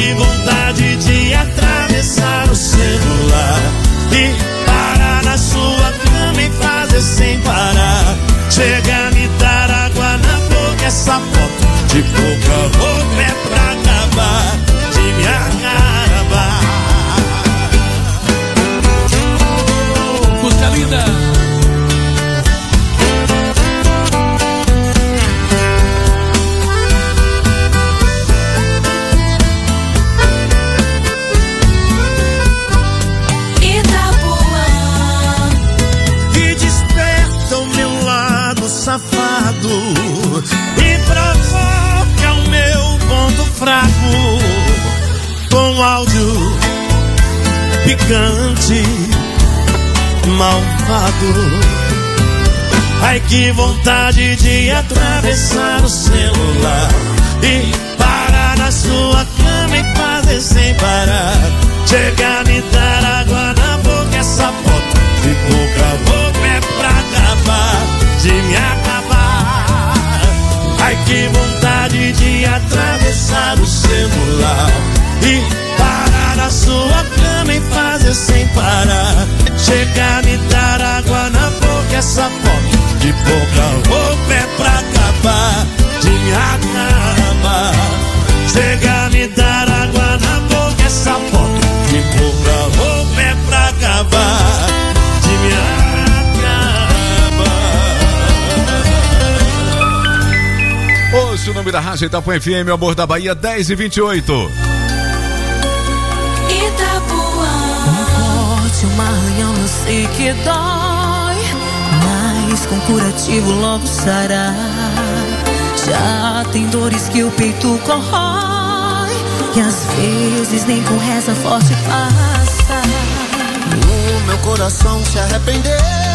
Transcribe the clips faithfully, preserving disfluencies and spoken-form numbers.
que vontade de atravessar o celular e parar na sua cama e fazer sem parar. Chega a me dar água na boca, essa foto de pouca roupa é pra acabar, de me acabar. Música linda. Safado e provoca o meu ponto fraco com áudio picante, malvado. Ai, que vontade de atravessar o celular e parar na sua cama e fazer sem parar. Chega a me dar água na boca, essa foto de pouca roupa é pra acabar, de me acabar. Ai, que vontade de atravessar o celular e parar na sua cama e fazer sem parar. Chega a me dar água na boca, essa foto de pouca roupa é pra acabar, de me acabar. Chega a me dar água na boca, essa foto de pouca roupa é pra acabar, de me acabar. Ouça o nome da rádio Itapuã F M, Amor da Bahia, dez e vinte e oito. Itapuã. Um corte, um arranhão, eu sei que dói, mas com curativo logo sará. Já tem dores que o peito corrói, e às vezes nem com reza forte passa. O meu coração se arrependeu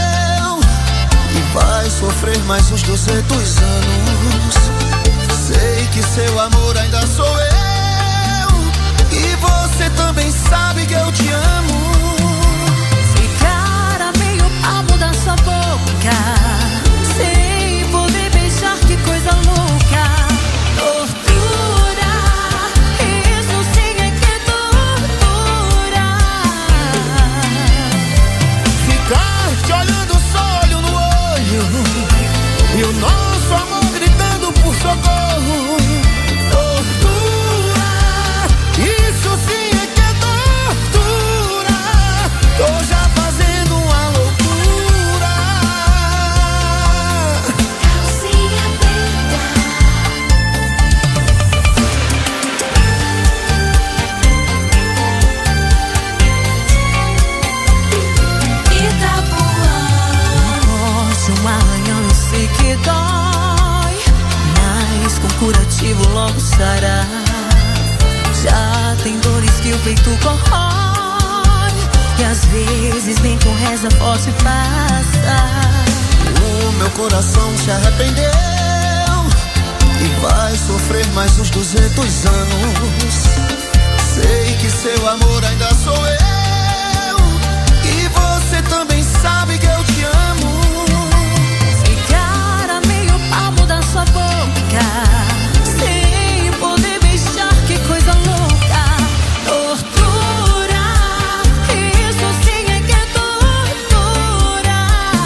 e vai sofrer mais uns duzentos anos. Sei que seu amor ainda sou eu, e você também sabe que eu te amo. Ficar a meio palmo da sua boca, sem poder beijar, que coisa louca. Tortura, isso sim é que é tortura. Ficar te olhando só olho no olho, e o nosso amor gritando por socorro. Tortura, isso sim é que é tortura. Tô já fazendo uma loucura. Calcinha preta. Itapuã. Morte, um arranhão, eu sei que dói, mas com curativo logo sará. Já tem dores que o peito corrói, e às vezes nem com reza forte passa. O meu coração se arrependeu e vai sofrer mais uns duzentos anos. Sei que seu amor ainda sou eu, e você também sabe que eu te amo. Ficar a meio palmo da sua boca, sem poder beijar, que coisa louca. Tortura, isso sim é que é tortura.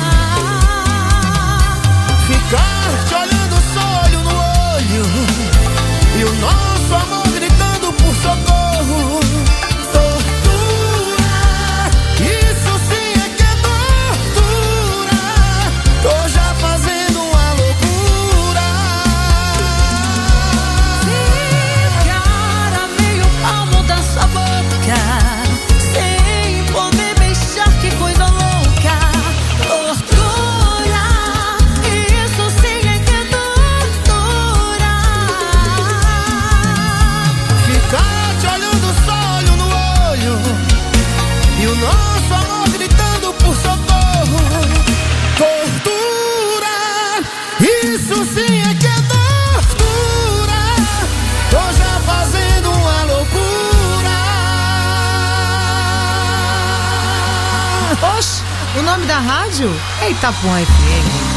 Ficar te olhando só olho no olho, e o nosso amor gritando por socorro. Tortura, isso sim é que é tortura. Tô já fazendo uma loucura. Ficar a meio palmo da sua boca, sem poder beijar, que coisa louca. Tortura, isso sim é que é tortura. Ficar te olhando só olho no olho, e o nosso amor gritando por socorro. Tortura, isso sim é que é tortura. Tô já fazendo uma loucura. Oxe, o nome da rádio é Itapuã F M.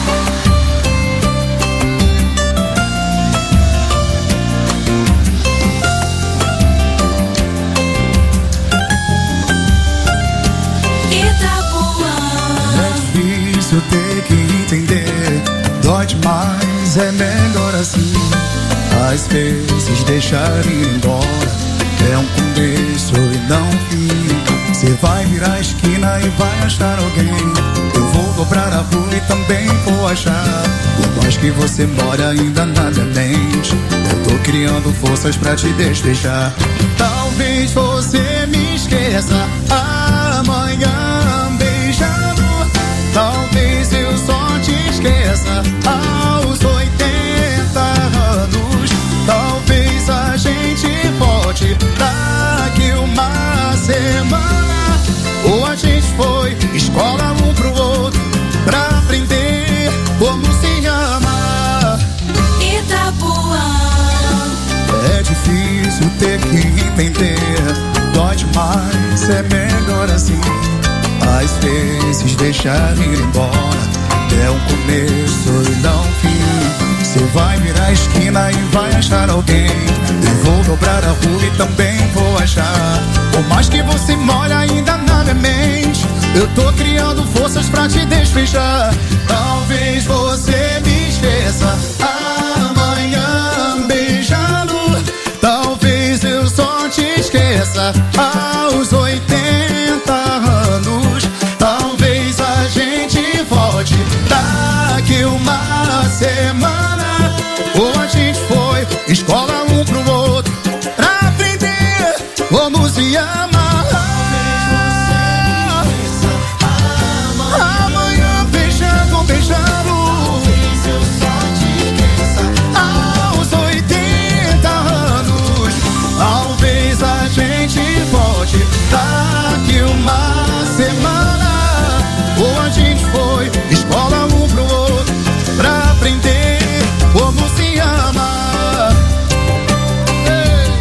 mais é melhor assim. Às vezes deixar ir embora é um começo e não um fim. Você vai virar a esquina e vai achar alguém. Eu vou dobrar a rua e também vou achar. Por mais que você mora ainda nada mente, eu tô criando forças pra te despejar. Talvez você me esqueça amanhã beijando. Talvez eu só te esqueça aos oitenta anos. Talvez a gente volte daqui uma semana. Ou a gente foi escola um pro outro pra aprender como se ama. Itapuã. É difícil ter que entender, dói demais, é melhor assim. Às vezes deixar ir embora é um começo e não um fim. Você vai virar a esquina e vai achar alguém. Eu vou dobrar a rua e também vou achar. Por mais que você mora ainda na minha mente, eu tô criando forças pra te despejar. Talvez você me esqueça amanhã beijando. Talvez eu só te esqueça aos oitenta anos. Talvez a gente volte daqui uma semana. Ou a gente foi escola um pro outro pra aprender como se ama. Amanhã beijando, beijando. Talvez eu só te esqueça aos oitenta anos. Talvez a gente volte daqui uma semana. Ou a gente foi escola um pro outro pra aprender como se ama. Ei.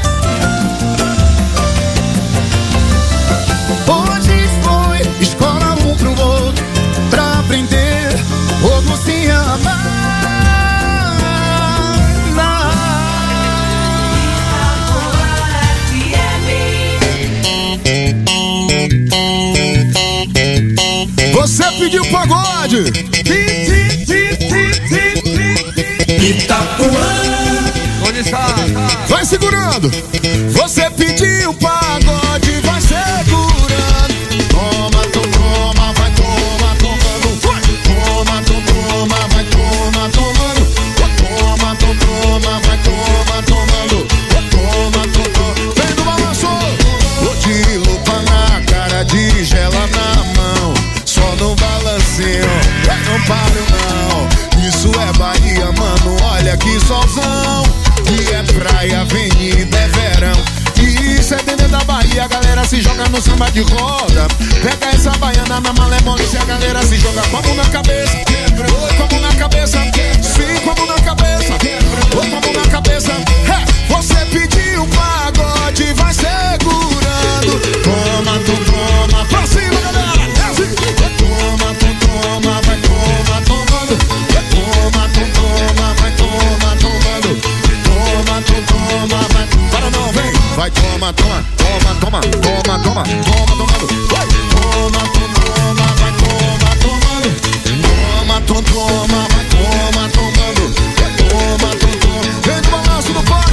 Ou a gente foi escola um pro outro pra aprender como se ama. Você pediu pagode. Itapuã. Onde está? Vai segurando. Você pediu pagode, vai segurando. Toma, tu toma, vai toma, tomando. Toma, tu toma, vai toma, tomando. Toma, tu toma, vai toma, tomando. Toma, tu toma. Vem no balanço. Vou de lupa na cara, de gela na mão. Só no balancinho, não paro não. Isso é Bahia, mano, olha que solzão. E é praia, avenida, é verão. E isso é dentro da Bahia, a galera se joga no samba de roda. Pega essa baiana na malemolência, a galera se joga com a mão na cabeça. Oi, com a mão na cabeça. Sim, com a mão na cabeça. Oi, com a mão na cabeça. É, você pediu pagode, vai segurando. Toma, tu toma, pra cima, galera. É assim. Toma, tu toma, vai toma, tomando. Toma, tu toma, vai toma, tomando. Toma, tu toma, vai. Para não, vem. Vai, toma, toma, toma, toma, toma, toma, toma, tomando. Vai. Toma, tu toma, vai toma, tomando. Toma, tu toma, vai toma, tomando. Toma, tu toma. Vem do balanço do pai.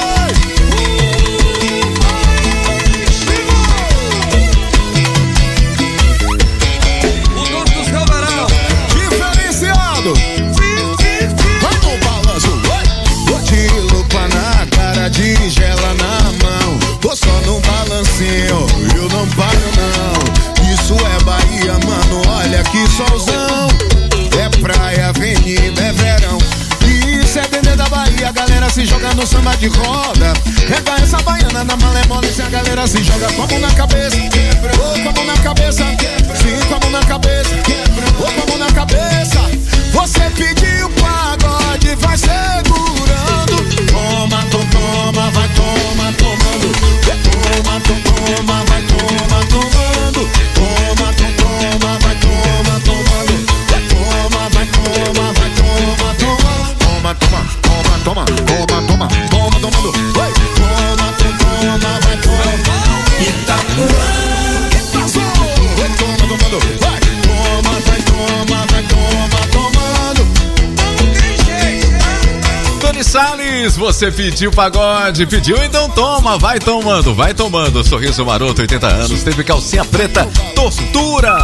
O dono do seu verão. Diferenciado. Vai no balanço. Vou de lupa na cara, de gela na mão. Tô só no balancinho, eu não paro não. Isso é Bahia, mano, olha que solzão. É praia, avenida, é verão. Isso é dentro da Bahia, a galera se joga no samba de roda. Pega essa baiana na malemolência, a galera se joga com a mão na cabeça. Ou com a mão na cabeça. Sim, com a mão na cabeça. Ou com a mão na cabeça. Você pediu pagode, vai segurando. Toma, tu toma, vai toma, tomando. Toma, tu toma, vai toma, tomando. Toma, tu toma, vai toma, tomando. Toma, vai toma, vai toma, tomando. Toma, toma, toma, toma, toma, toma, toma, tomando. Vai. Toma, tu toma, vai toma. Itapuã. Vai toma, tomando. Vai. Toma, vai toma, vai toma, tomando. Mas você pediu pagode, pediu, então toma, vai tomando, vai tomando. Sorriso Maroto, oitenta anos, teve calcinha preta, tortura.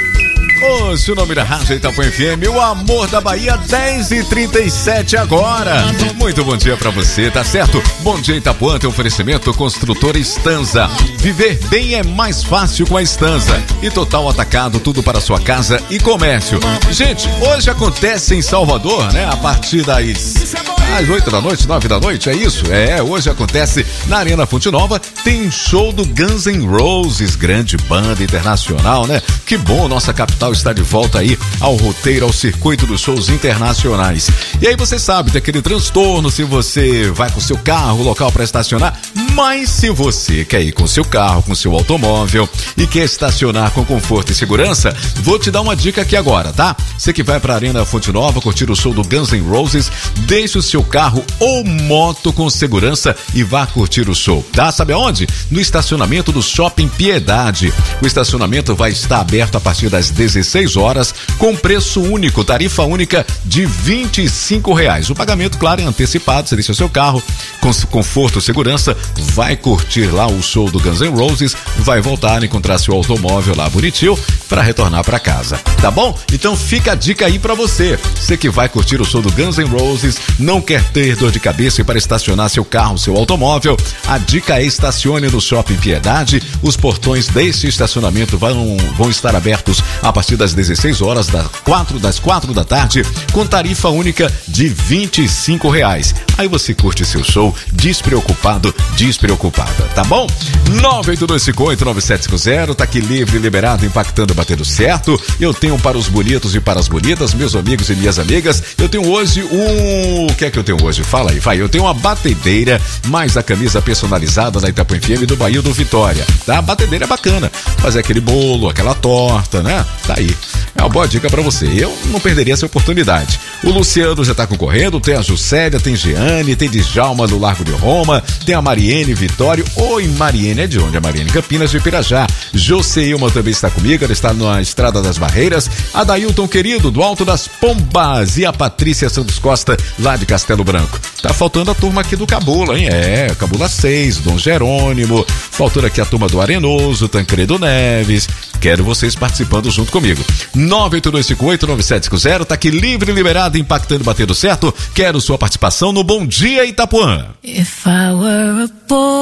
Hoje o nome da rádio Itapuã F M, o amor da Bahia, dez e trinta e sete agora. Muito bom dia pra você, tá certo? Bom dia Itapuã, tem oferecimento Construtora Estanza. Viver bem é mais fácil com a Estanza. E total atacado, tudo para sua casa e comércio. Gente, hoje acontece em Salvador, né? A partir das às oito da noite, nove da noite, é isso? É, hoje acontece na Arena Fonte Nova, tem um show do Guns N' Roses, grande banda internacional, né? Que bom, nossa capital está de volta aí ao roteiro, ao circuito dos shows internacionais. E aí você sabe, tem aquele transtorno se você vai com seu carro, local para estacionar, mas se você quer ir com seu carro, com seu automóvel e quer estacionar com conforto e segurança, vou te dar uma dica aqui agora, tá? Você que vai para a Arena Fonte Nova curtir o show do Guns N' Roses, deixe o seu carro ou moto com segurança e vá curtir o show, tá? Sabe aonde? No estacionamento do Shopping Piedade. O estacionamento vai estar aberto a partir das dezesseis horas com preço único, tarifa única de vinte e cinco reais. O pagamento, claro, é antecipado. Você deixa o seu carro com conforto e segurança, vai curtir lá o show do Guns N' Roses, vai voltar a encontrar seu automóvel lá bonitinho para retornar para casa, tá bom? Então fica a dica aí para você. Você que vai curtir o show do Guns N' Roses, não quer ter dor de cabeça e para estacionar seu carro, seu automóvel, a dica é estacione no Shopping Piedade. Os portões desse estacionamento vão, vão estar abertos a partir das dezesseis horas, das quatro, das quatro da tarde, com tarifa única de vinte e cinco reais. Aí você curte seu show despreocupado, despreocupada, tá bom? nove oito dois cinco oito nove sete cinco zero, tá aqui livre, liberado, impactando, batendo certo. Eu tenho para os bonitos e para as bonitas, meus amigos e minhas amigas, eu tenho hoje um... O que é que eu tenho hoje? Fala aí, vai. Eu tenho uma batedeira, mais a camisa personalizada da Itapuã F M do Bahia do Vitória, tá? A batedeira é bacana, fazer aquele bolo, aquela torta, né? Tá aí. É uma boa dica pra você. Eu não perderia essa oportunidade. O Luciano já tá concorrendo, tem a Juscelia, tem Jeane, tem Djalma do Largo de Roma, tem a Mariene Vitório. Oi, Mariene, é de onde? A Mariene Campinas de Pirajá. Joseilma também está comigo, ela está na Estrada das Barreiras. A Dailton querido, do Alto das Pombas. E a Patrícia Santos Costa, lá de Castelo Branco. Tá faltando a turma aqui do Cabula, hein? É, Cabula seis, Dom Jerônimo. Faltando aqui a turma do Arenoso, Tancredo Neves. Quero vocês participando junto comigo. nove oito dois cinco oito nove sete cinco zero, tá aqui livre, liberado, impactando, batendo certo. Quero sua participação no Bom Dia Itapuã. If I were a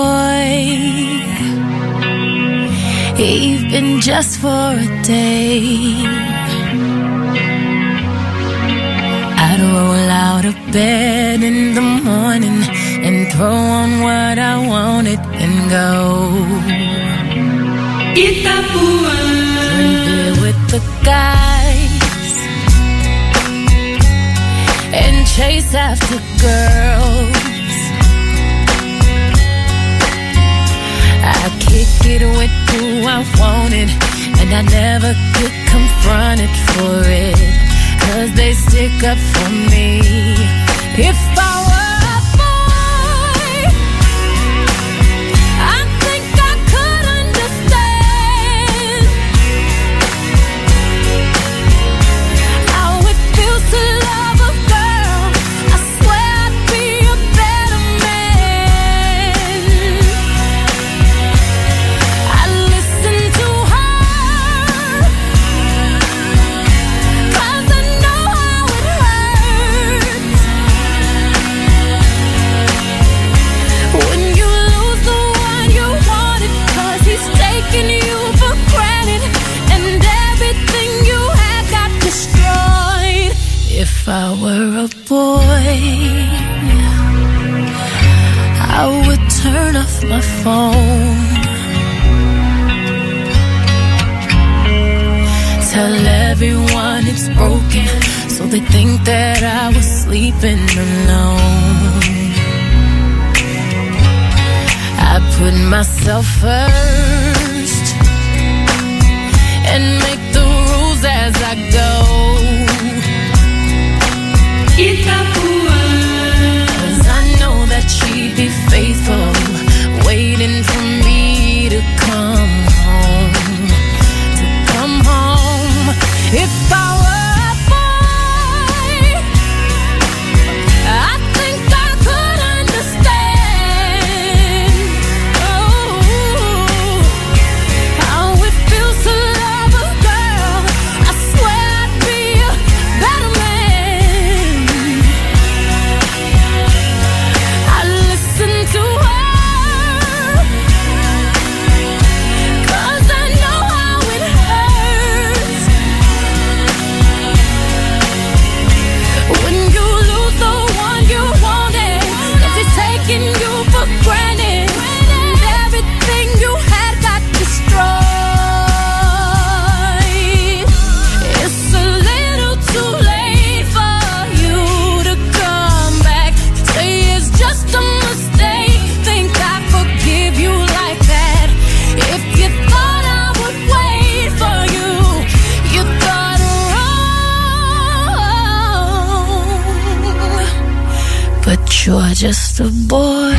boy, even just for a day, I'd roll out of bed in the morning and throw on what I wanted and go Itapuã. Drink beer with the guys and chase after girls. I kick it with who I wanted, and I never get confronted for it, 'cause they stick up for me. If I were a boy, I think I could understand how it feels to love a girl. I swear I'd be a better man. I listen to her, 'cause I know how it hurts when you lose the one you wanted, 'cause he's taking you for granted and everything you had got destroyed. If I were a boy, I would turn off my phone, tell everyone it's broken, so they think that I was sleeping alone. I put myself first and make the rules as I go. Itapuã, 'cause I know that she'd be faithful, waiting for me to come home, to come home. If I were a boy, I think I could you're just a boy.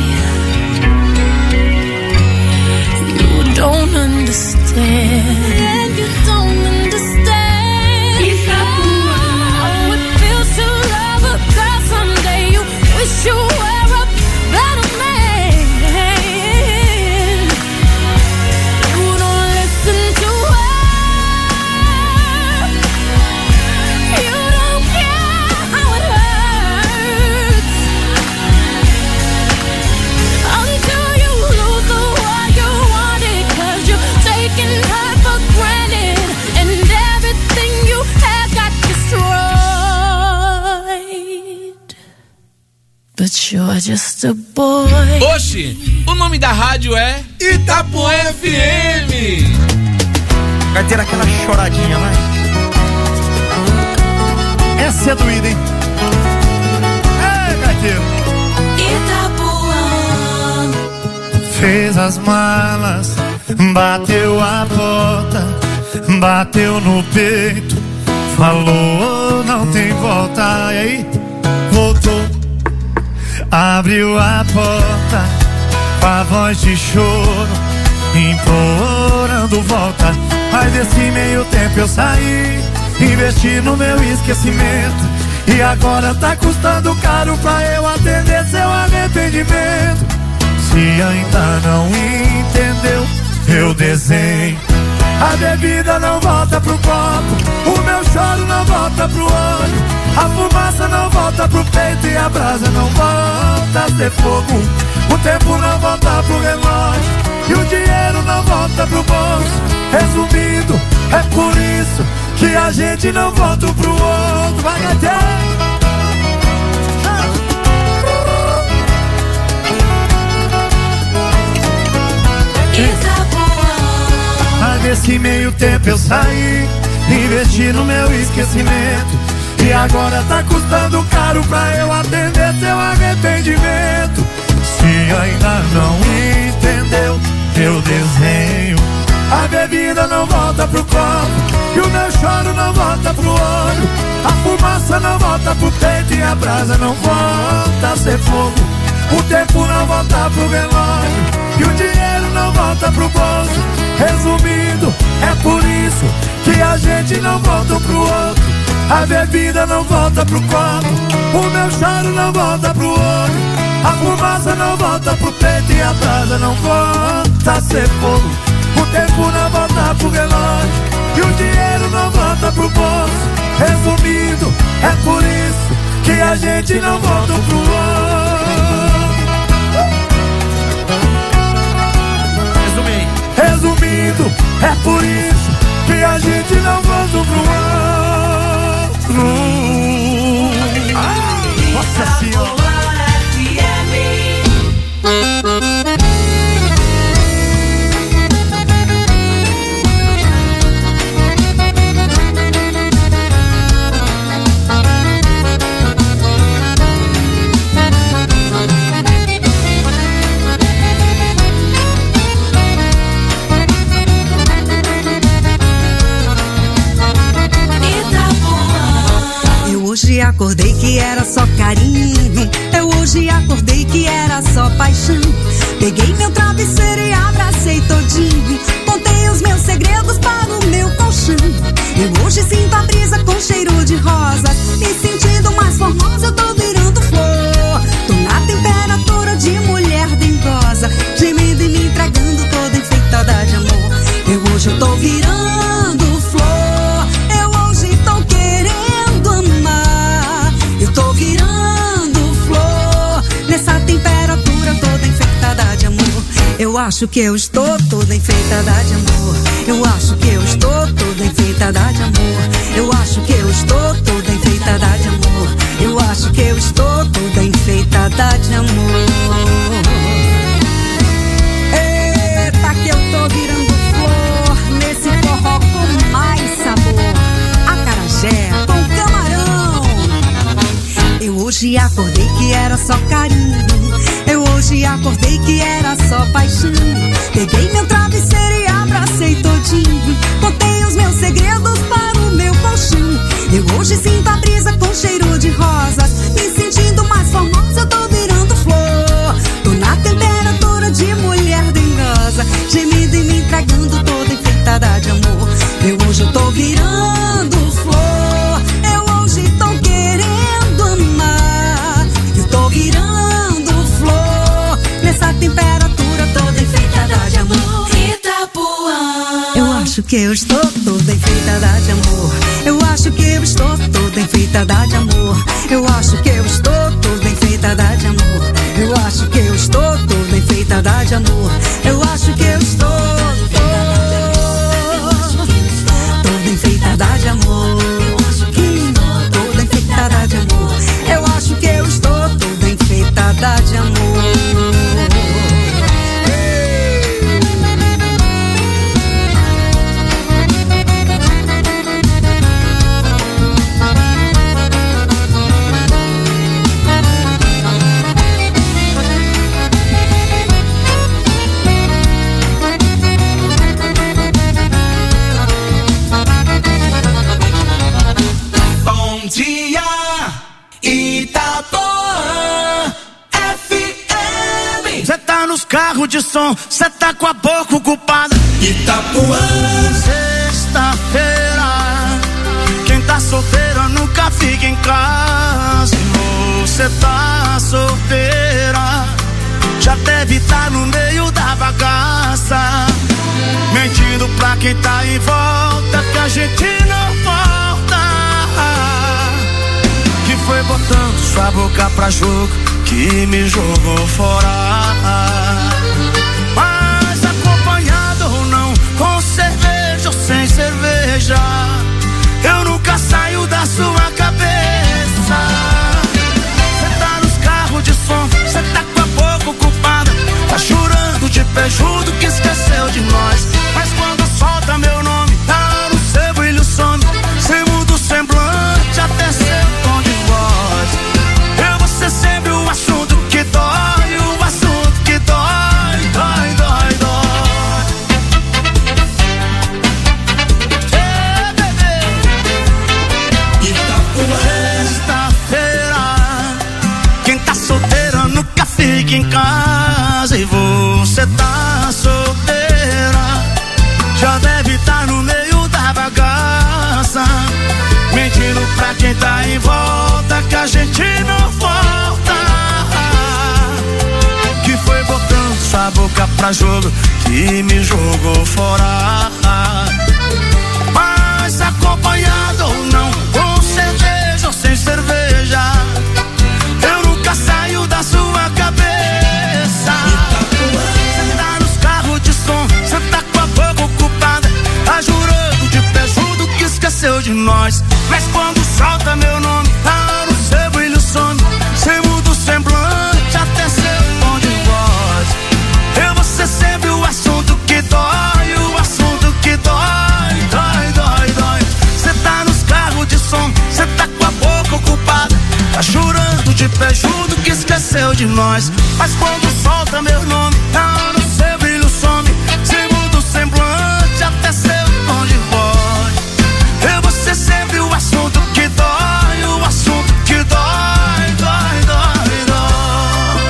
You don't understand. And you don't understand. Oh, it feels to love a girl someday. You wish you were a better man. You don't listen to her. You don't care how it hurts until you lose the one you wanted, 'cause you're taking her for granted and everything you had got destroyed. But you're just a boy. Oxi, o nome da rádio é Itapuã F M. Vai ter aquela choradinha, né? Essa é doída, hein? É, gaiteiro. Itapuã. Fez as malas, bateu a porta, bateu no peito, falou não tem volta. E aí, voltou, abriu a porta com a voz de choro, implorando volta. Mas nesse meio tempo eu saí, investi no meu esquecimento, e agora tá custando caro pra eu atender seu arrependimento. Se ainda não entendeu, eu desenho. A bebida não volta pro copo, o meu choro não volta pro olho, a fumaça não volta pro peito e a brasa não volta a ser fogo. O tempo não volta pro relógio e o dinheiro não volta pro bolso. Resumindo, é por isso que a gente não volta um pro outro. Vai, gaiteiro! Mas nesse meio tempo eu saí, investi no meu esquecimento, e agora tá custando caro pra eu atender seu arrependimento. Se ainda não entendeu, eu desenho. A bebida não volta pro copo e o meu choro não volta pro olho, a fumaça não volta pro peito e a brasa não volta a ser fogo. O tempo não volta pro relógio e o dinheiro não volta pro bolso. Resumindo, é por isso que a gente não volta um pro outro. A bebida não volta pro copo, o meu choro não volta pro olho, a fumaça não volta pro peito e a brasa não volta a ser fogo. O tempo não volta pro relógio e o dinheiro não volta pro bolso. Resumindo, é por isso que a gente não volta um pro outro. Resumindo, é por isso que a gente não volta um pro outro. Ah, nossa senhora. Hoje acordei que era só carinho, eu hoje acordei que era só paixão. Peguei meu travesseiro e abracei todinho, contei os meus segredos para o meu colchão. Eu hoje sinto a brisa com cheiro de rosas, me sentindo mais formosa, eu tô virando flor. Tô na temperatura de mulher dengosa, gemendo e me entregando toda enfeitada de amor. Eu hoje eu tô virando flor, eu hoje tô querendo amar. Eu tô virando flor, nessa temperatura toda enfeitada de amor. Eu acho que eu estou toda enfeitada de amor. Eu acho que eu estou toda enfeitada de amor. Eu acho que eu estou toda enfeitada de amor. Eu acho que eu estou toda enfeitada de amor. Eita, que eu tô virando flor nesse forró com mais sabor. Acarajé com camarão. Eu hoje acordei que era só carinho, eu hoje acordei que era só paixão. Peguei meu travesseiro e abracei todinho, contei os meus segredos para o meu colchão. Eu hoje sinto a brisa com cheiro de rosas, me sentindo mais formosa, eu tô acho que eu estou toda enfeitada de amor. Eu acho que eu estou toda enfeitada de amor. Eu acho que eu estou toda enfeitada de amor. Eu acho que eu estou toda enfeitada de amor. Eu acho que eu estou toda enfeitada de amor. Toda enfeitada de amor. Eu acho que eu estou toda enfeitada de amor. Nos carros de som, cê tá com a boca ocupada. Itapuã, sexta-feira, quem tá solteira nunca fica em casa. Você tá solteira, já deve estar no meio da bagaça, mentindo pra quem tá em volta que a gente não volta. Que foi botando sua boca pra jogo que me jogou fora. Mas acompanhado ou não, com cerveja ou sem cerveja, eu nunca saio da sua cabeça. Cê tá nos carros de som, cê tá com a boca ocupada, tá chorando de pé junto que esqueceu de nós. Mas quando solta meu nome, tá no seu brilho some, cê muda o semblante até seu tom de voz. Eu vou ser sempre o assunto que dói, o assunto que dói, dói, dói, dói. Ei, bebê. Sexta-feira, quem tá solteira nunca fica em casa. E você tá solteira, já deve estar no meio da bagaça, mentindo pra quem tá em volta que a gente não volta. Que foi botando sua boca pra jogo que me jogou fora. Mas acompanhado ou não, com cerveja ou sem cerveja, eu nunca saio da sua cabeça. Cê tá nos carros de som, cê tá com a boca ocupada, tá jurando de pé junto que esqueceu de nós. Mas quando solta meu nome, tá no seu brilho some, cê muda o semblante até seu tom de voz. Eu vou ser sempre o assunto que dói, o assunto que dói, dói, dói, dói. Cê tá nos carros de som, cê tá com a boca ocupada, tá chorando de pé junto que esqueceu de nós. Mas quando solta meu nome, tá no seu brilho some, cê muda o semblante até seu tom de voz. Eu vou ser sempre o assunto que dói, o assunto que dói, dói, dói, dói.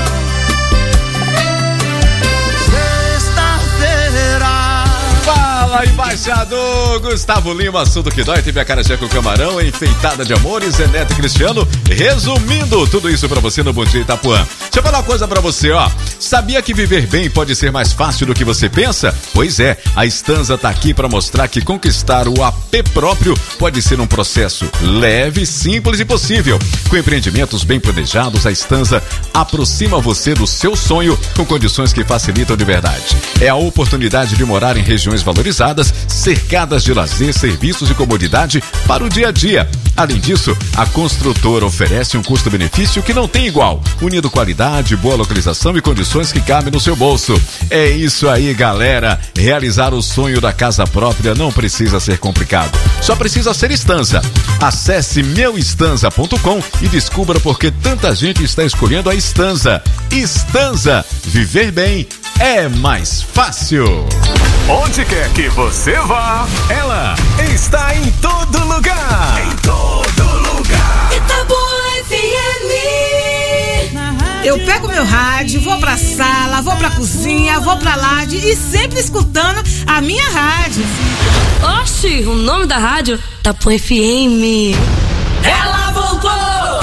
Sexta-feira. Fala, embaixador Gustavo Lima, assunto que dói, teve a cara com camarão, enfeitada de amores, Zeneto e Cristiano, resumindo tudo isso pra você no Bom Dia Itapuã. Deixa eu falar uma coisa pra você, ó. Sabia que viver bem pode ser mais fácil do que você pensa? Pois é, a Stanza tá aqui pra mostrar que conquistar o A P próprio pode ser um processo leve, simples e possível. Com empreendimentos bem planejados, a Stanza aproxima você do seu sonho com condições que facilitam de verdade. É a oportunidade de morar em regiões valorizadas, cercadas de lazer, serviços e comodidade para o dia a dia. Além disso, a construtora oferece um custo-benefício que não tem igual, unindo qualidade, boa localização e condições que cabem no seu bolso. É isso aí, galera. Realizar o sonho da casa própria não precisa ser complicado. Só precisa ser Stanza. Acesse meu stanza ponto com e descubra por que tanta gente está escolhendo a Stanza. Stanza. Viver bem é mais fácil. Onde quer que você vá, ela está em todo lugar. Em todo lugar. Itapuã F M. Eu pego meu rádio, vou pra sala, vou pra cozinha, vou pra laje e sempre escutando a minha rádio. Oxi, o nome da rádio? Itapuã F M. Ela voltou!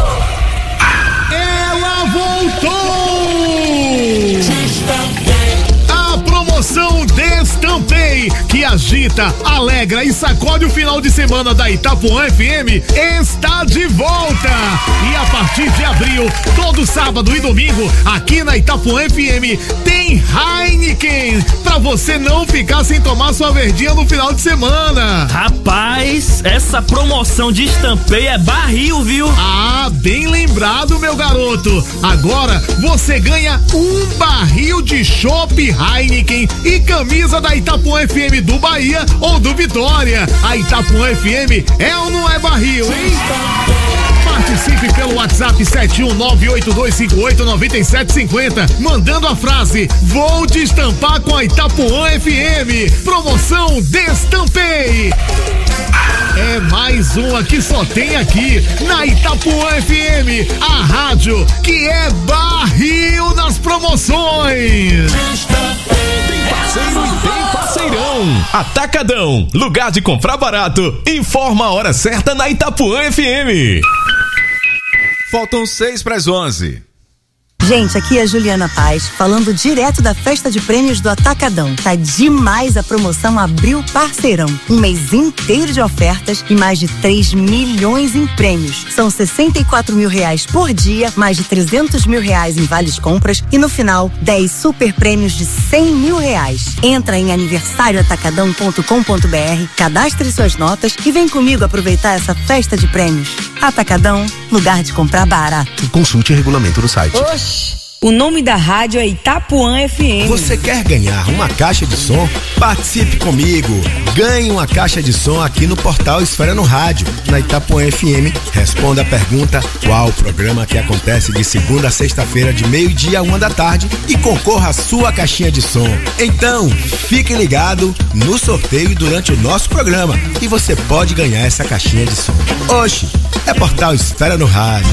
Ela voltou! A promoção Destão Estampei, que agita, alegra e sacode o final de semana da Itapuã F M, está de volta. E a partir de abril, todo sábado e domingo, aqui na Itapuã F M, tem Heineken, pra você não ficar sem tomar sua verdinha no final de semana. Rapaz, essa promoção de Estampei é barril, viu? Ah, bem lembrado, meu garoto. Agora você ganha um barril de chopp Heineken e camisa da Itapuã F M do Bahia ou do Vitória. A Itapuã F M é ou não é barril, hein? Participe pelo WhatsApp sete um nove oito dois cinco oito nove sete cinco zero, mandando a frase: vou destampar com a Itapuã F M. Promoção Destampei. É mais uma que só tem aqui na Itapuã F M, a rádio que é barril nas promoções. Tem parceiro e tem parceirão. Atacadão, lugar de comprar barato. Informa a hora certa na Itapuã F M. Faltam seis para as onze. Gente, aqui é a Juliana Paz, falando direto da festa de prêmios do Atacadão. Tá demais a promoção Abril Parceirão. Um mês inteiro de ofertas e mais de três milhões em prêmios. São sessenta e quatro mil reais por dia, mais de trezentos mil reais em vales compras e no final, dez super prêmios de cem mil reais. Entra em aniversário atacadão ponto com ponto b r, cadastre suas notas e vem comigo aproveitar essa festa de prêmios. Atacadão, lugar de comprar barato. Consulte o regulamento no site. Oxi. O nome da rádio é Itapuã F M. Você quer ganhar uma caixa de som? Participe comigo. Ganhe uma caixa de som aqui no portal Esfera no Rádio. Na Itapuã F M, responda a pergunta: qual o programa que acontece de segunda a sexta-feira de meio-dia a uma da tarde e concorra à sua caixinha de som. Então, fique ligado no sorteio durante o nosso programa e você pode ganhar essa caixinha de som. Oxe, é portal Esfera no Rádio.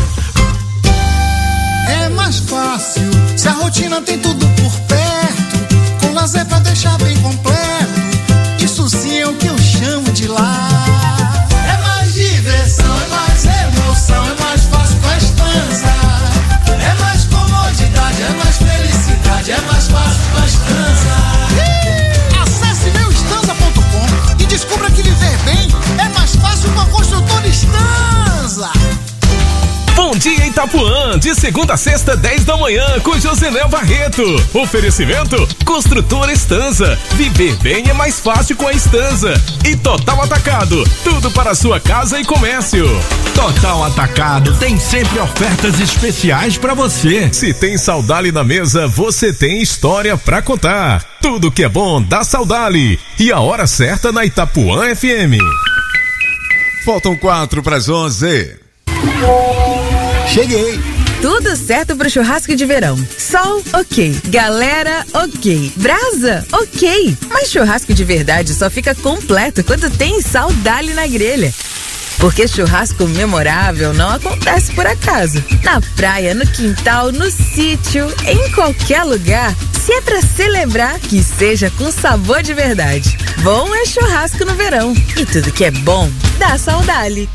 É mais fácil se a rotina tem tudo por perto, com lazer pra deixar bem completo. Isso sim é o que eu chamo de lar. É mais diversão, é mais emoção, é mais fácil com a Estanza. É mais comodidade, é mais felicidade, é mais fácil com a Estanza. Acesse meu estanza ponto com e descubra que viver bem é mais fácil com a construtora Estanza. Bom dia, Itapuã, de segunda a sexta, dez da manhã, com Josenel Barreto. Oferecimento: Construtora Estanza. Viver bem é mais fácil com a Estanza. E Total Atacado, tudo para a sua casa e comércio. Total Atacado tem sempre ofertas especiais para você. Se tem Saudale na mesa, você tem história para contar. Tudo que é bom dá Saudale. E a hora certa na Itapuã F M. Faltam quatro para as onze. Cheguei! Tudo certo pro churrasco de verão. Sol, ok. Galera, ok. Brasa, ok. Mas churrasco de verdade só fica completo quando tem Saudale na grelha. Porque churrasco memorável não acontece por acaso. Na praia, no quintal, no sítio, em qualquer lugar. Se é pra celebrar, que seja com sabor de verdade. Bom é churrasco no verão. E tudo que é bom, dá Saudale.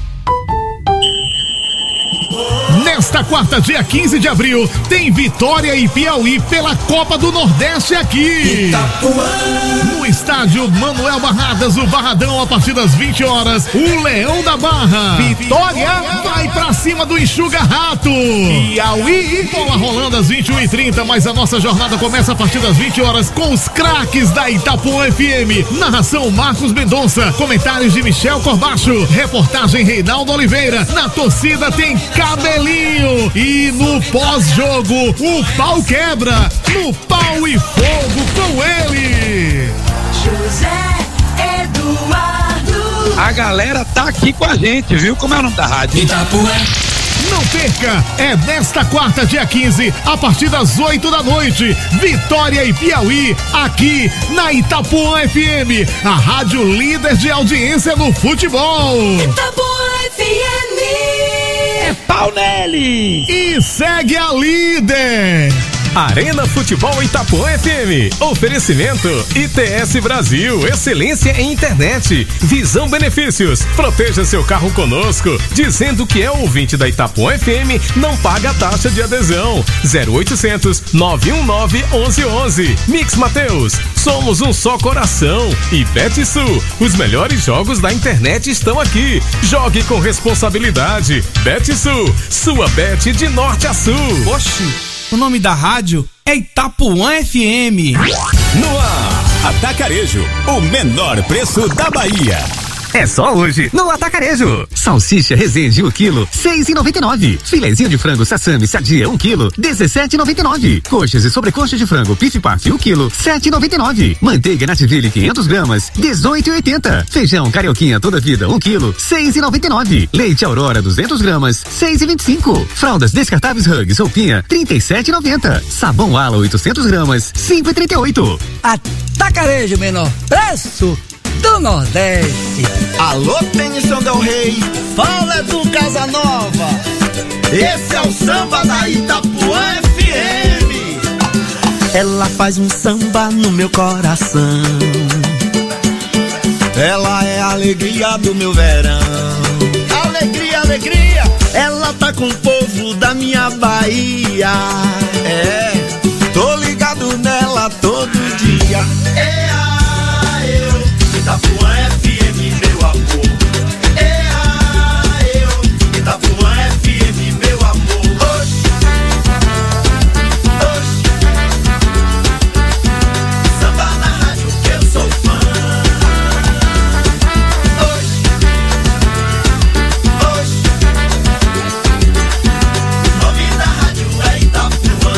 Nesta quarta, dia quinze de abril, tem Vitória e Piauí pela Copa do Nordeste aqui. Itapuã. No estádio Manuel Barradas, o Barradão, a partir das vinte horas, o Leão da Barra. Vitória vai pra cima do Enxuga Rato. Piauí, bola rolando às vinte e uma e trinta, mas a nossa jornada começa a partir das vinte horas com os craques da Itapuã F M. Narração: Marcos Mendonça, comentários de Michel Corbacho, reportagem Reinaldo Oliveira. Na torcida tem Cabelinho e no pós-jogo o pau quebra, no pau e fogo com ele, José Eduardo. A galera tá aqui com a gente, viu? Como é o nome da rádio? Itapuã. Não perca, é nesta quarta, dia quinze, a partir das oito da noite, Vitória e Piauí, aqui na Itapuã F M, a rádio líder de audiência no futebol. Itapuã F M. É pau nele! E segue a líder. Arena Futebol Itapuã F M. Oferecimento I T S Brasil, excelência em internet. Visão Benefícios. Proteja seu carro conosco. Dizendo que é ouvinte da Itapuã F M, não paga taxa de adesão. zero oitocentos, nove um nove, onze onze. Mix Mateus. Somos um só coração. E Betsul. Os melhores jogos da internet estão aqui. Jogue com responsabilidade. Betsul. Sua bet de norte a sul. Oxi, o nome da rádio é Itapuã F M. No ar, Atacarejo, o menor preço da Bahia. É só hoje, no Atacarejo. Salsicha Resende, o quilo, seis e noventa e nove. Filezinho de frango Sassami Sadia, um quilo, dezessete e noventa e nove. Coxas e sobrecoxas de frango Pif Paf, um quilo, sete e noventa e nove. Manteiga Nativille, quinhentos gramas, dezoito e oitenta. Feijão Carioquinha Toda Vida, um quilo, seis e noventa e nove. Leite Aurora, duzentos gramas, seis e vinte e cinco. Fraldas descartáveis Hugs, roupinha, trinta e sete e noventa. Sabão Ala, oitocentos gramas, cinco e trinta e oito. Atacarejo, menor preço do Nordeste. Alô, Tennyson Del Rey, fala do Casa Nova. Esse é o samba da Itapuã F M. Ela faz um samba no meu coração. Ela é a alegria do meu verão. Alegria, alegria. Ela tá com o povo da minha Bahia. É, tô ligado nela todo dia. É a eu. Itapuã F M, meu amor. É a eu. Itapuã F M, meu amor. Oxi, oxi. Samba na rádio que eu sou fã. Oxi, oxi. O nome da rádio é Itapuã.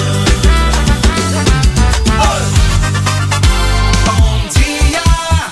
Oxi. Bom dia.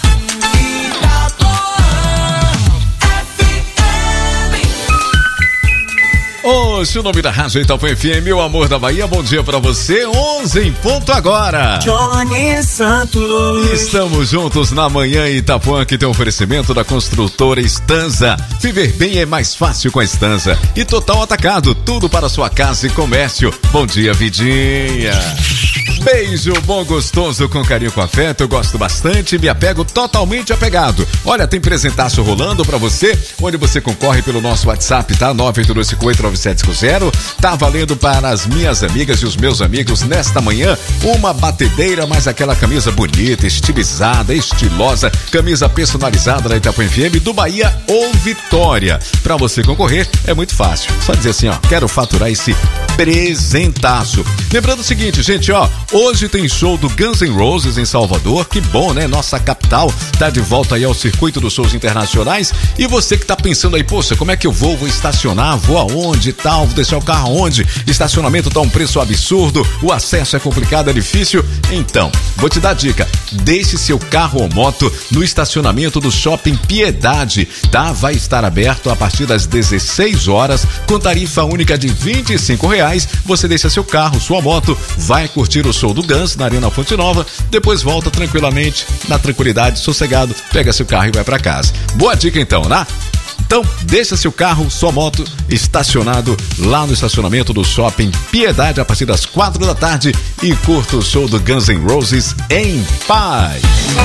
Oxe, o nome da rádio Itapuã F M, meu amor da Bahia, bom dia pra você, onze em ponto agora. Johnny Santos. Estamos juntos na manhã em Itapuã, que tem um oferecimento da construtora Estanza. Viver bem é mais fácil com a Estanza. E Total Atacado, tudo para sua casa e comércio. Bom dia, Vidinha. Beijo bom, gostoso, com carinho, com afeto, eu gosto bastante, me apego totalmente apegado. Olha, tem presentaço rolando pra você, onde você concorre pelo nosso WhatsApp, tá? nove oito dois cinco oito nove sete cinco zero. Tá valendo para as minhas amigas e os meus amigos nesta manhã, uma batedeira, mais aquela camisa bonita, estilizada, estilosa, camisa personalizada da Itapuã F M do Bahia ou Vitória. Pra você concorrer, é muito fácil, só dizer assim, ó, quero faturar esse presentaço. Lembrando o seguinte, gente, ó, hoje tem show do Guns N' Roses em Salvador, que bom, né? Nossa capital tá de volta aí ao circuito dos shows internacionais. E você que tá pensando aí, poxa, como é que eu vou? Vou estacionar? Vou aonde e tal? Vou deixar o carro aonde? Estacionamento tá um preço absurdo, o acesso é complicado, é difícil. Então, vou te dar a dica, deixe seu carro ou moto no estacionamento do Shopping Piedade, tá? Vai estar aberto a partir das dezesseis horas, com tarifa única de vinte e cinco reais. Você deixa seu carro, sua moto, vai curtir o show do Guns na Arena Fonte Nova, depois volta tranquilamente, na tranquilidade, sossegado, pega seu carro e vai pra casa. Boa dica então, né? Então, deixa seu carro, sua moto estacionado lá no estacionamento do Shopping Piedade a partir das quatro da tarde e curta o show do Guns N' Roses em paz.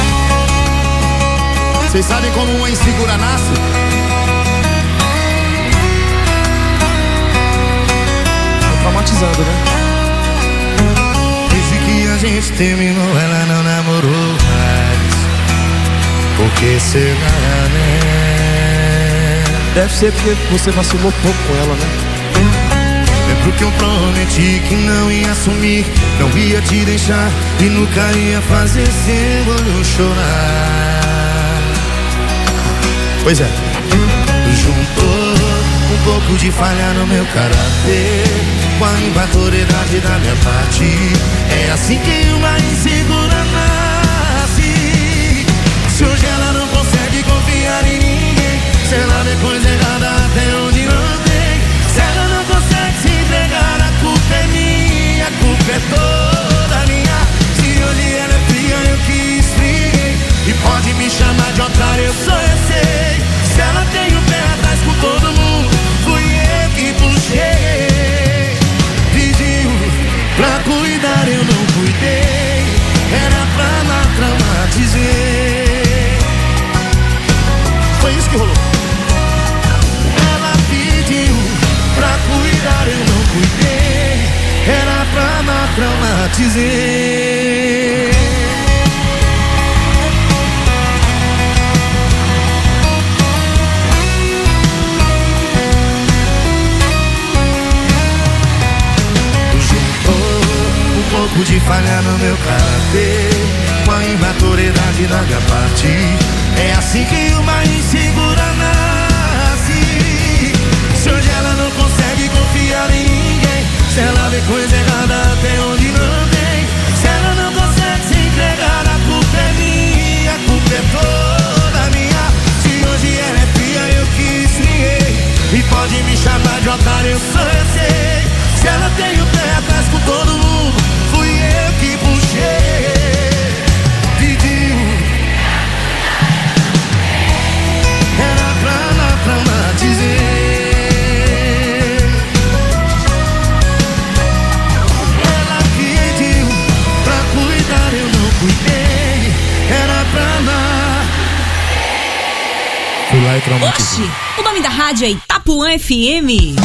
Vocês sabem como uma insegura nasce? Tô traumatizando, né? Desde que a gente terminou, ela não namorou mais. Por que será, né? Deve ser porque você vacilou pouco com ela, né? Lembro que eu prometi que não ia assumir, não ia te deixar e nunca ia fazer seu olho chorar. Pois é, juntou um pouco de falha no meu caráter com a imaturidade da minha parte. É assim que uma insegura nasce. Se hoje ela não consegue confiar em ninguém, se ela depois errada até onde não tem, se ela não consegue se entregar, a culpa é minha, a culpa é toda minha. Se hoje ela é fria, eu que esfriei, e pode me chamar de otário, eu só eu sei. Se ela tem o pé atrás com todo mundo, fui eu que puxei. Pediu pra cuidar dizer. Um pouco de falha no meu caráter, com a imaturidade da minha parte. É assim que uma insegura nasce. Se hoje ela não consegue confiar em ninguém, se ela vê coisa errada até onde não tem, se ela não consegue se entregar, a culpa é minha, a culpa é toda minha. Se hoje ela é fria, eu que esfriei, e pode me chamar de otário, eu só eu sei. Se ela tem o pé atrás com todo mundo, fui eu que puxei. Pediu, era pra lá, pra lá dizer. Ela pediu pra cuidar, eu não cuidei. Era pra lá. Fui lá e traumatizei. Oxi, o nome da rádio é Itapuã F M.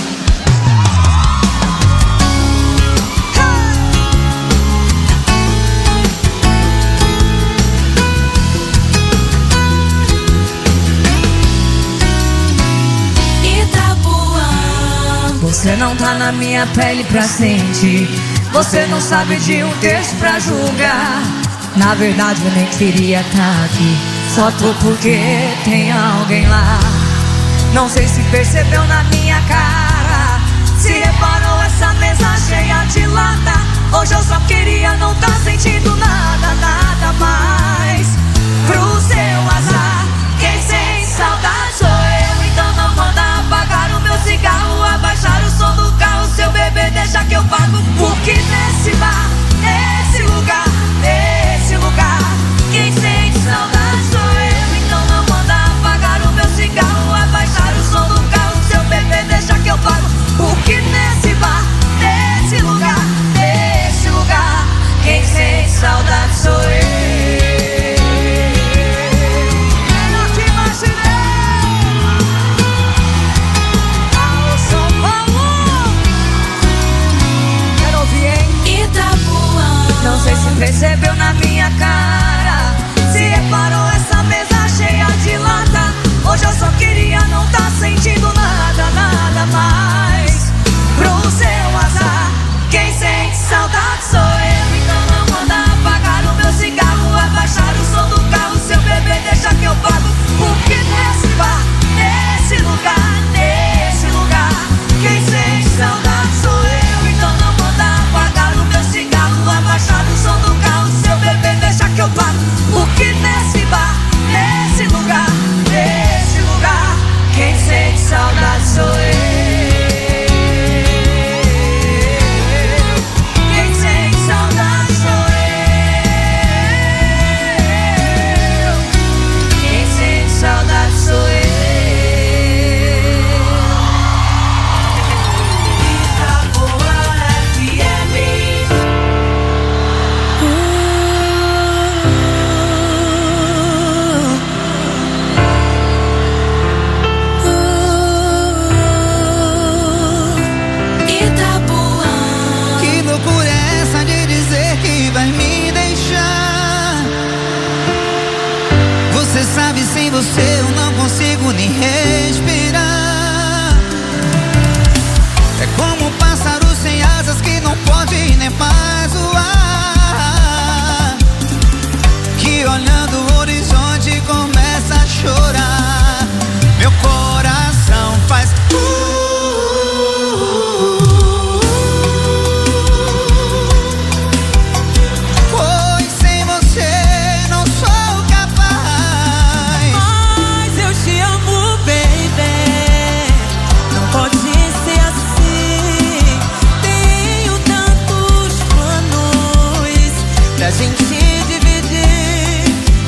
Você não tá na minha pele pra sentir. Você não sabe de um texto pra julgar. Na verdade eu nem queria tá aqui, só tô porque tem alguém lá. Não sei se percebeu na minha cara, se reparou essa mesa cheia de lata. Hoje eu só queria não tá sentindo nada, nada mais. Pro seu azar, quem sente saudade sou eu. Então não manda apagar o meu cigarro, abaixar o som do carro. Seu bebê deixa que eu pago, porque nesse bar, nesse lugar, nesse lugar, quem sente saudade sou eu. Então não manda apagar o meu cigarro, abaixar o som do carro. Seu bebê deixa que eu pago, porque nesse bar, nesse lugar, nesse lugar, quem sente saudade sou eu. Não sei se percebeu na minha cara, se reparou essa mesa cheia de lata. Hoje eu só queria não tá sentindo nada, nada mais. Pro seu azar, quem sente saudade sou eu. Então não manda apagar o meu cigarro, abaixar o som do carro. Seu bebê deixa que eu pago, porque nesse bar, nesse lugar, nesse lugar, quem sente saudade sou eu. Então não manda apagar o meu cigarro, abaixar o som do carro. Seu bebê deixa que eu pago, porque nesse bar, nesse lugar, nesse lugar, quem sente saudade sou eu. Quem sente saudade sou eu. Quem sente saudade sou eu. Você sabe, sem você eu não consigo nem respirar. É como um pássaro sem asas que não pode nem mais voar, que olhando o horizonte começa a chorar. Meu coração faz uh, pois sem você não sou capaz. Mas eu te amo, baby. Não pode ser assim. Tenho tantos planos pra gente dividir.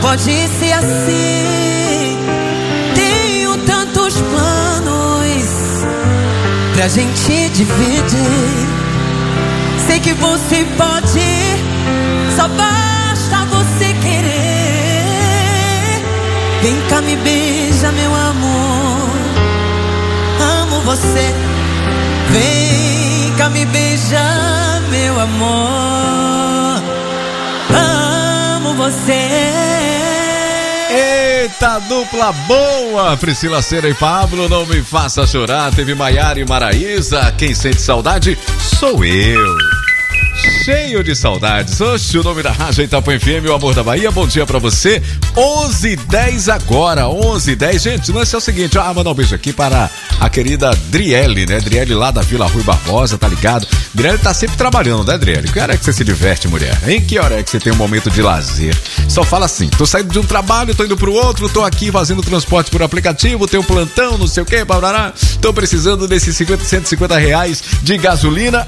pode ser assim. Tenho tantos planos pra gente dividir. Sei que você pode, só basta você querer. Vem cá, me beija, meu amor. Amo você. Vem cá, me beija, meu amor. Amo você. Eita, dupla boa! Priscila Cera e Pablo, Não Me Faça Chorar. Teve Maiara e Maraísa. Quem sente saudade sou eu. Cheio de saudades. Oxe, o nome da rádio Itapuã F M, o amor da Bahia. Bom dia pra você. onze e dez agora, onze e dez. Gente, o lance é o seguinte, ó, mandar um beijo aqui para a querida Driele, né? Driele lá da Vila Rui Barbosa, tá ligado? Driele tá sempre trabalhando, né, Driele? Que hora é que você se diverte, mulher? Em que hora é que você tem um momento de lazer? Só fala assim, tô saindo de um trabalho, tô indo pro outro, tô aqui fazendo transporte por aplicativo, tenho um plantão, não sei o que, barará. Tô precisando desses cinquenta, cento e cinquenta reais de gasolina.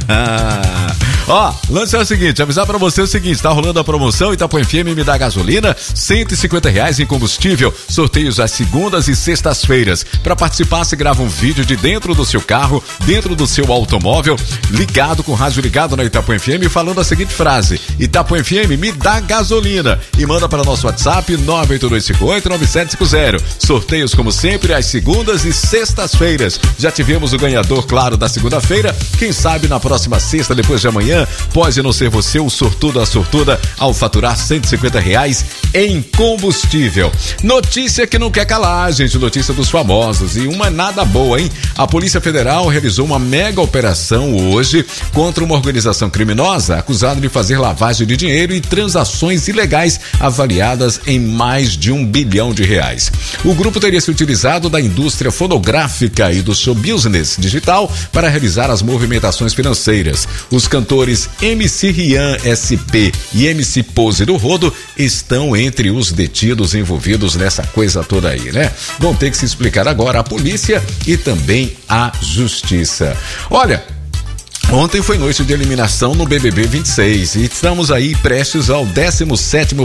Ó, lance é o seguinte, avisar pra você o seguinte, tá rolando a promoção Itapuã F M Me Dá Gasolina, cento e cinquenta reais em combustível, sorteios às segundas e sextas-feiras. Pra participar, se grava um vídeo de dentro do seu carro, dentro do seu automóvel, ligado, com o rádio ligado na Itapuã F M, falando a seguinte frase: Itapuã F M Me Dá Gasolina, e manda para nosso WhatsApp nove oito dois cinco oito nove sete cinco zero. Sorteios, como sempre, às segundas e sextas-feiras. Já tivemos o ganhador, claro, da segunda-feira. Quem sabe na próxima sexta, depois de amanhã, pode não ser você o sortudo, a sortuda, ao faturar cento e cinquenta reais em combustível. Notícia que não quer calar, gente, notícia dos famosos, e uma nada boa, hein? A Polícia Federal realizou uma mega operação hoje contra uma organização criminosa acusada de fazer lavagem de dinheiro e transações ilegais avaliadas em mais de um bilhão de reais. O grupo teria se utilizado da indústria fonográfica e do show business digital para realizar as movimentações financeiras. Os cantores M C Rian S P e M C Pose do Rodo estão entre os detidos envolvidos nessa coisa toda aí, né? Vão ter que se explicar agora a polícia e também a justiça. Olha, ontem foi noite de eliminação no B B B vinte e seis e estamos aí prestes ao décimo sétimo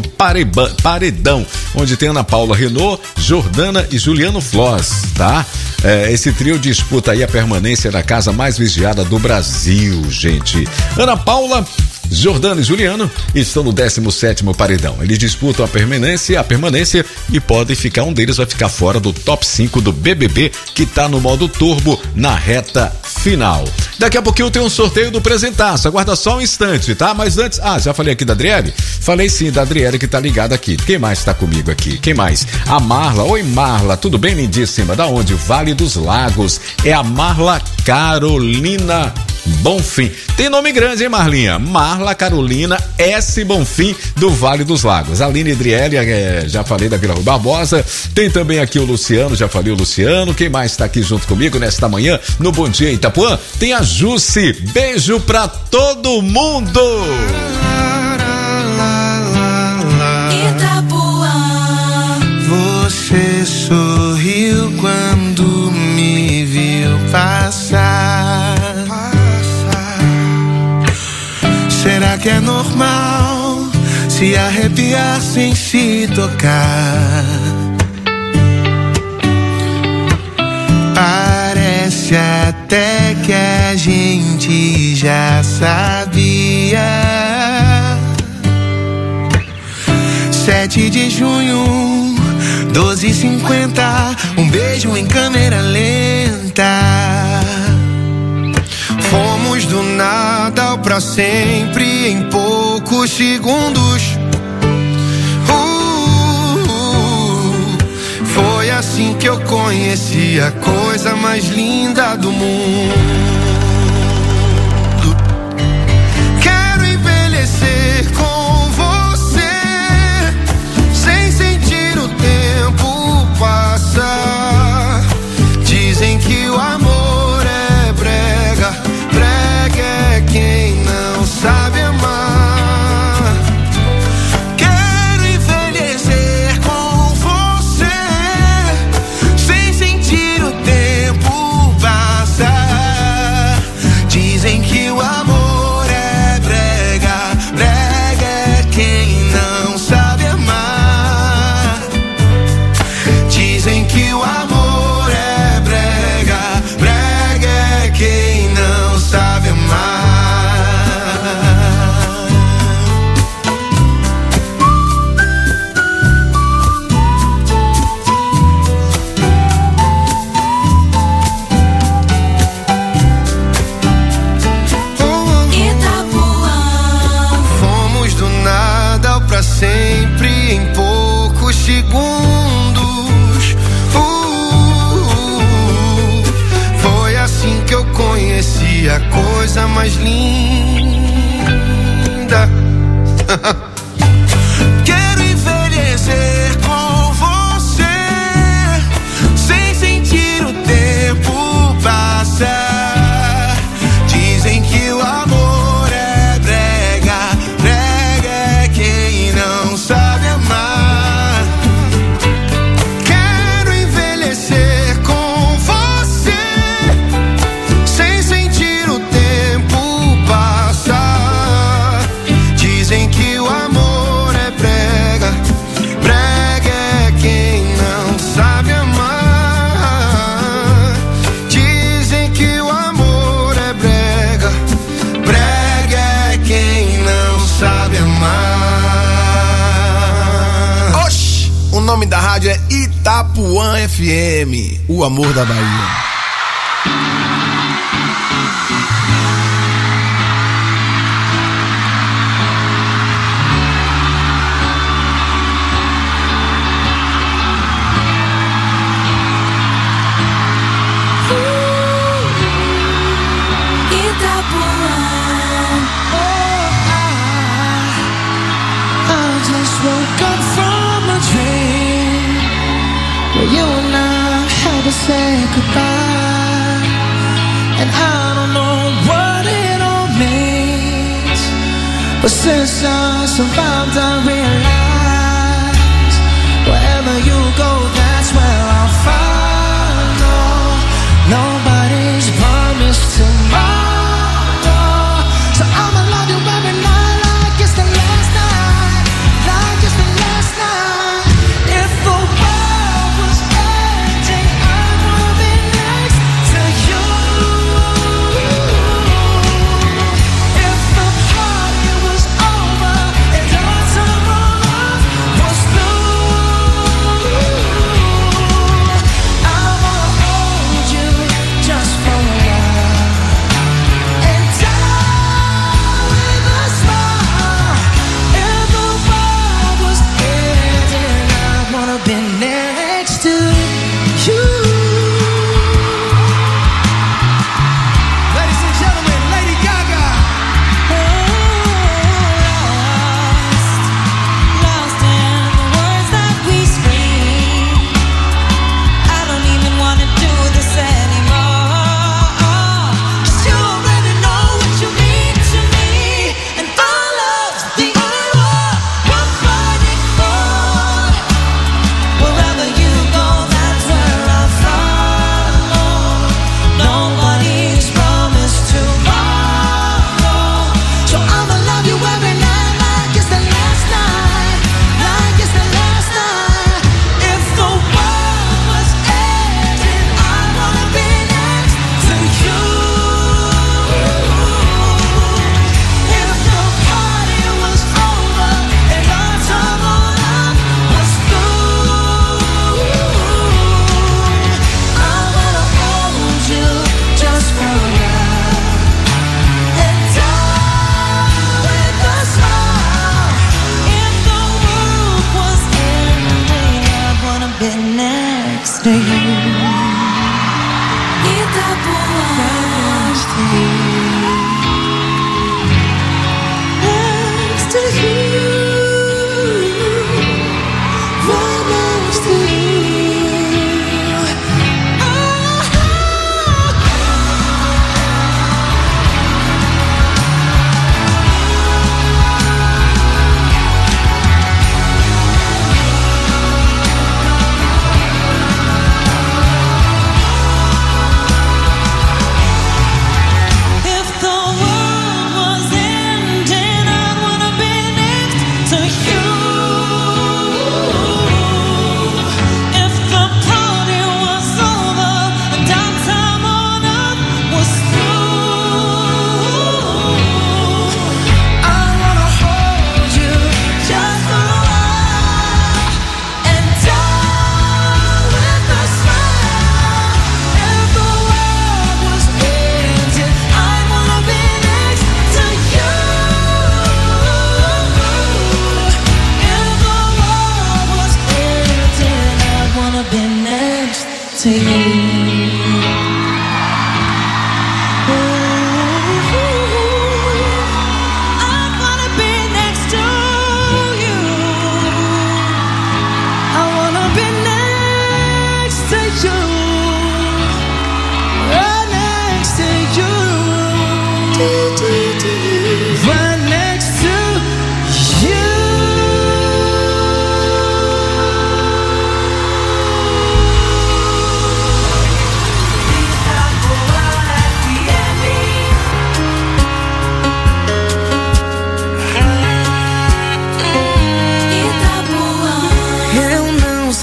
paredão, onde tem Ana Paula Renault, Jordana e Juliano Floss, tá? É, esse trio disputa aí a permanência da casa mais vigiada do Brasil, gente. Ana Paula, Jordana e Juliano estão no décimo sétimo paredão. Eles disputam a permanência, a permanência e podem ficar, um deles vai ficar fora do top cinco do B B B, que tá no modo turbo na reta final. Daqui a pouquinho tem um sorteio do presentaço, aguarda só um instante, tá? Mas antes, ah, já falei aqui da Adriele? Falei sim da Adriele, que tá ligada aqui. Quem mais tá comigo aqui? Quem mais? A Marla. Oi, Marla, tudo bem, lindíssima? Da onde? Vale dos Lagos. É a Marla Carolina Bonfim. Tem nome grande, hein, Marlinha? Marla Carolina S. Bonfim, do Vale dos Lagos. Aline Adriele, é, já falei da Vila Rui Barbosa. Tem também aqui o Luciano, já falei o Luciano. Quem mais está aqui junto comigo nesta manhã no Bom Dia Itapuã? Tem a Jussi. Beijo pra todo mundo! Itapuã. Você sorriu quando me viu passar. Será que é normal se arrepiar sem se tocar? Parece até que a gente já sabia. Sete de junho, doze e cinquenta, um beijo em câmera lenta. Fomos do nada ao pra sempre em poucos segundos. Uh, uh, foi assim que eu conheci a coisa mais linda do mundo. Quero envelhecer com você, sem sentir o tempo passar. Dizem que o amor é brega, é quem não sabe amar. Quero envelhecer com você, sem sentir o tempo passar. coisa mais linda. Quero envelhecer com você, sem sentir o tempo passar. Dizem que o amor é brega, brega é quem não sabe amar. Quero envelhecer com você, sem sentir o tempo passar. Dizem que o amor é brega, brega é quem não sabe amar. Dizem que o amor é brega, brega é quem não sabe amar. Oxi, o nome da rádio é Itapuã F M, o amor da Bahia. You and I had to say goodbye, and I don't know what it all means, but since I survived I realize wherever you go, that's where I'll follow. Nobody's promised tomorrow, so I'ma love you every night like it's the last night, like it's the last night. If the tomorrow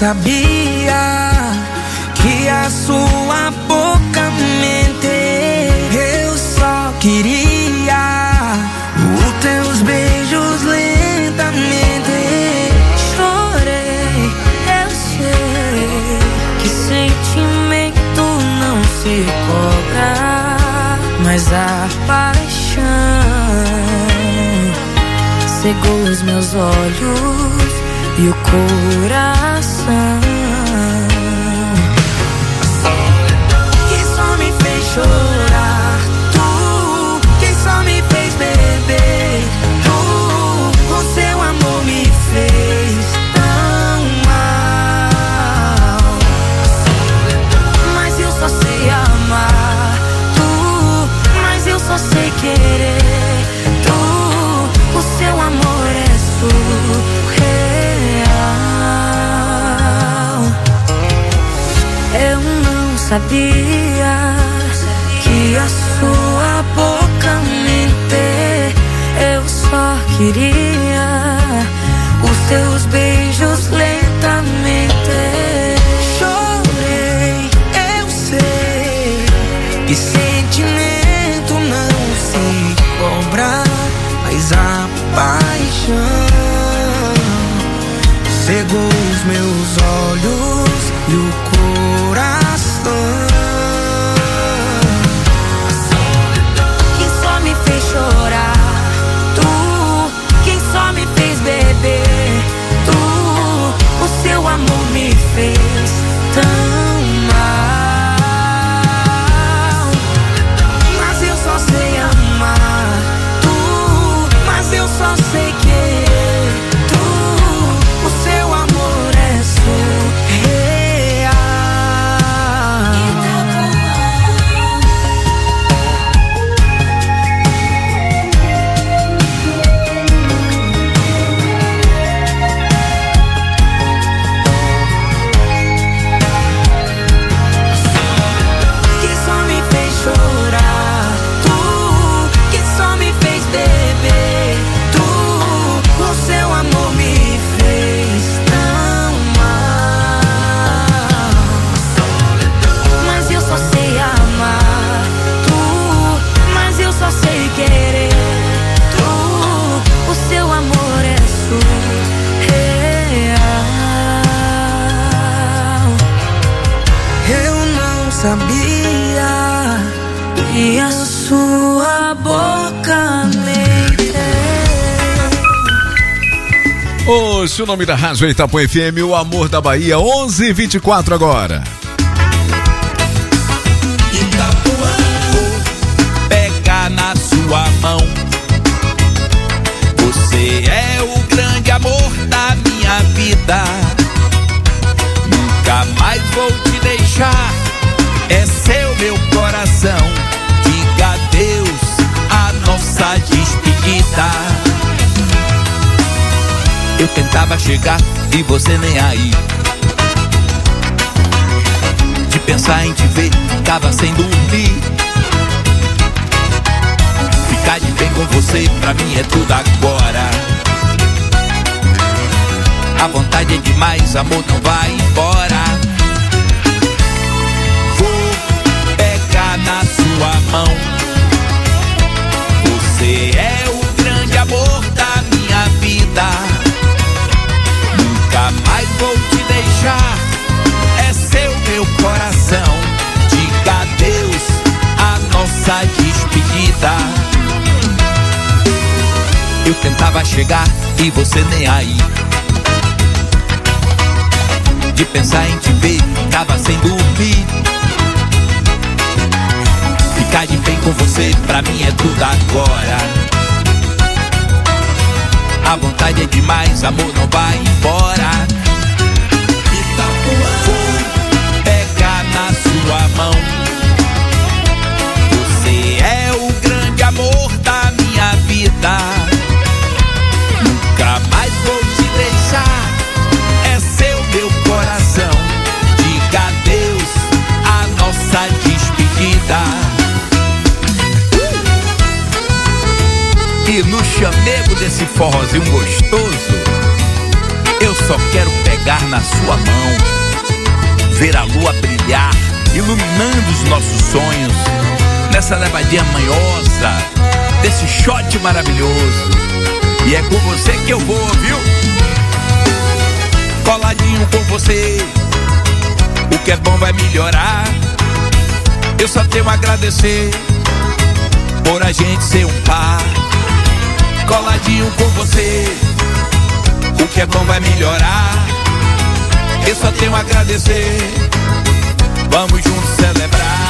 sabia que a sua boca mente. Eu só queria os teus beijos lentamente. Chorei, eu sei que sentimento não se cobra, mas a paixão cegou os meus olhos e o coração, que só me fez chorar. Tu, que só me fez beber. Tu, o seu amor me fez tão mal. Mas eu só sei amar. Tu, mas eu só sei querer. Tu, o seu amor é surreal. Eu não sabia que a sua boca mente. Eu só queria os teus beijos lentamente. Chorei, eu sei que sentimento não se cobra, mas a paixão cegou os meus olhos e o coração, que só me fez chorar. Tu, quem só me fez beber. Tu, o seu amor me fez tão mal. Mas eu só sei amar. Tu, mas eu só sei querer. Tu, o seu amor é surreal. Que só me fez chorar. Tu, que só me fez beber. Tu, o seu amor me fez tão mal. Mas eu só sei amar. Tu, mas eu só sei querer. Tu, o seu amor é surreal. Eu não sabia que a sua boca mente. Hoje o nome da rádio é Itapuã F M, o amor da Bahia, onze e vinte e quatro agora. Pega na sua mão. Você é o grande amor da minha vida. Nunca mais vou te deixar. É seu meu coração. Diga adeus a nossa despedida. Eu tentava chegar e você nem aí. De pensar em te ver, ficava sem dormir. Ficar de bem com você, pra mim é tudo agora. A vontade é demais, amor, não vai embora. Vou pegar na sua mão. Você é o grande amor da minha vida. Nunca mais vou te deixar. É seu meu coração. Diga adeus a nossa despedida. Eu tentava chegar e você nem aí. De pensar em te ver, tava sem dormir. Ficar de bem com você, pra mim é tudo agora. A vontade é demais, amor, não vai embora. Vou pegar na sua mão. Você é o grande amor da minha vida. Nunca mais vou te deixar. É seu meu coração. Diga adeus a nossa despedida. E no chamego desse forrozinho gostoso, eu só quero pegar na sua mão, ver a lua brilhar, iluminando os nossos sonhos, nessa levadinha manhosa, desse shot maravilhoso. E é com você que eu vou, viu? Coladinho com você, o que é bom vai melhorar. Eu só tenho a agradecer por a gente ser um par. Coladinho com você, o que é bom vai melhorar. Eu só tenho a agradecer. Vamos juntos celebrar.